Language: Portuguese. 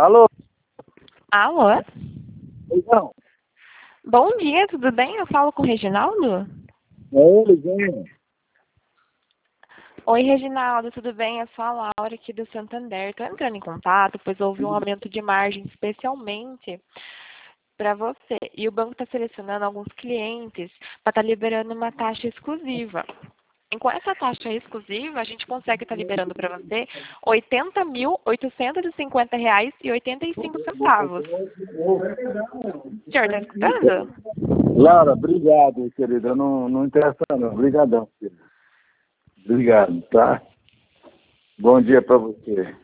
Alô? Alô? Então, Bom dia, tudo bem? Eu falo com o Reginaldo? é ele, vem. Oi, Reginaldo, tudo bem? Eu sou a Laura aqui do Santander. Estou entrando em contato, pois houve um aumento de margem especialmente para você. E o banco está selecionando alguns clientes para estar liberando uma taxa exclusiva. E com essa taxa exclusiva, a gente consegue estar liberando para você R$ 80.850,85. O senhor está escutando? Laura, obrigado, querida. Não interessa não. Obrigadão, querida. Obrigado, tá? Bom dia para você.